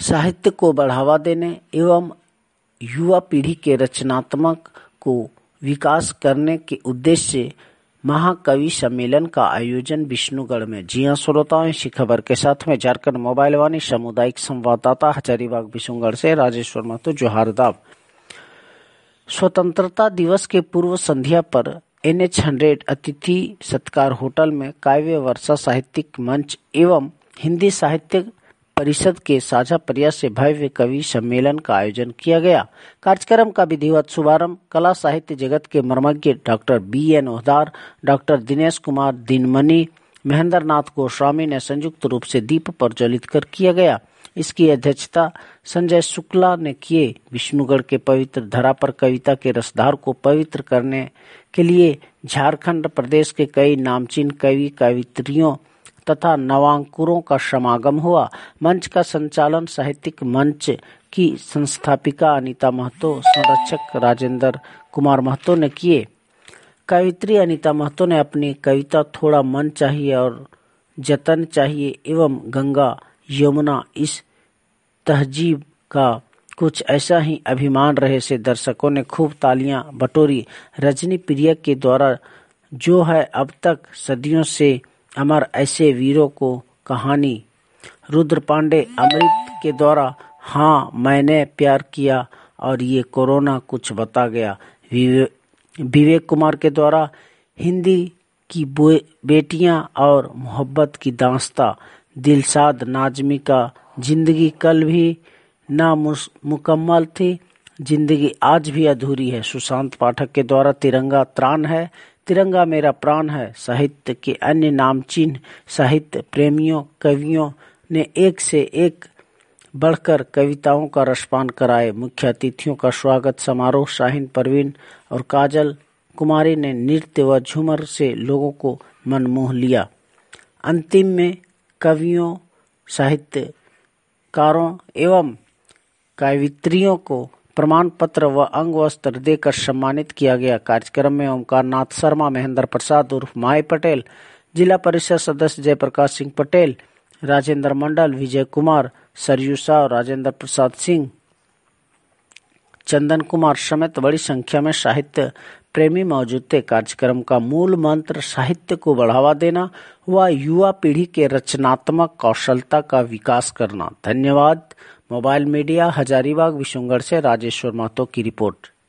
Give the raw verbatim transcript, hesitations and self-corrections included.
साहित्य को बढ़ावा देने एवं युवा पीढ़ी के रचनात्मक को विकास करने के उद्देश्य से महाकवि सम्मेलन का आयोजन विष्णुगढ़ में। जी हां श्रोताओं, इसी खबर के साथ में झारखंड मोबाइल वाणी सामुदायिक संवाददाता हजारीबाग विष्णुगढ़ से राजेश्वर महतो जोहारदाब। स्वतंत्रता दिवस के पूर्व संध्या पर एन एच हंड्रेड अतिथि सत्कार होटल में काव्य वर्षा साहित्यिक मंच एवं हिंदी साहित्य परिषद के साझा प्रयास से भव्य कवि सम्मेलन का आयोजन किया गया। कार्यक्रम का विधिवत शुभारंभ कला साहित्य जगत के मर्मज्ञ doctor B N Ohdar, doctor Dinesh Kumar Dinmani, Mahendra Nath Goswami ने संयुक्त रूप से दीप प्रज्वलित कर किया गया। इसकी अध्यक्षता संजय शुक्ला ने किए। विष्णुगढ़ के पवित्र धरा पर कविता के रसधार को पवित्र करने के लिए झारखंड प्रदेश के कई नामचीन कवि कवित्रियों तथा नवांकुरों का समागम हुआ। मंच का संचालन साहित्यिक मंच की संस्थापिका अनीता महतो, संरक्षक राजेंद्र कुमार महतो ने किए। कवित्री अनीता महतो ने अपनी कविता थोड़ा मन चाहिए और जतन चाहिए एवं गंगा यमुना इस तहजीब का कुछ ऐसा ही अभिमान रहे से दर्शकों ने खूब तालियां बटोरी। रजनी प्रिया के द्वारा जो है अब तक सदियों से अमर ऐसे वीरों को कहानी, रुद्र पांडे अमृत के द्वारा हाँ मैंने प्यार किया और ये कोरोना कुछ बता गया, विवेक कुमार के द्वारा हिंदी की बेटियां और मोहब्बत की दास्तां, दिलशाद नाजमी का जिंदगी कल भी ना मुकम्मल थी, जिंदगी आज भी अधूरी है, सुशांत पाठक के द्वारा तिरंगा त्राण है, तिरंगा मेरा प्राण है। साहित्य के अन्य नामचीन साहित्य प्रेमियों कवियों ने एक से एक बढ़कर कविताओं का रसपान कराए। मुख्य अतिथियों का स्वागत समारोह शाहीन परवीन और काजल कुमारी ने नृत्य व झूमर से लोगों को मनमोह लिया। अंतिम में कवियों, साहित्यकारों एवं कवित्रियों को प्रमाण पत्र व अंग वस्त्र देकर सम्मानित किया गया। कार्यक्रम में ओमकार नाथ शर्मा, महेंद्र प्रसाद उर्फ माई पटेल, जिला परिषद सदस्य जयप्रकाश सिंह पटेल, राजेंद्र मंडल, विजय कुमार, सरयू साव, राजेंद्र प्रसाद सिंह, चंदन कुमार समेत बड़ी संख्या में साहित्य प्रेमी मौजूद थे। कार्यक्रम का मूल मंत्र साहित्य को बढ़ावा देना व युवा पीढ़ी के रचनात्मक कौशलता का विकास करना। धन्यवाद। मोबाइल मीडिया हजारीबाग विष्णुगढ़ से राजेश्वर महतो की रिपोर्ट।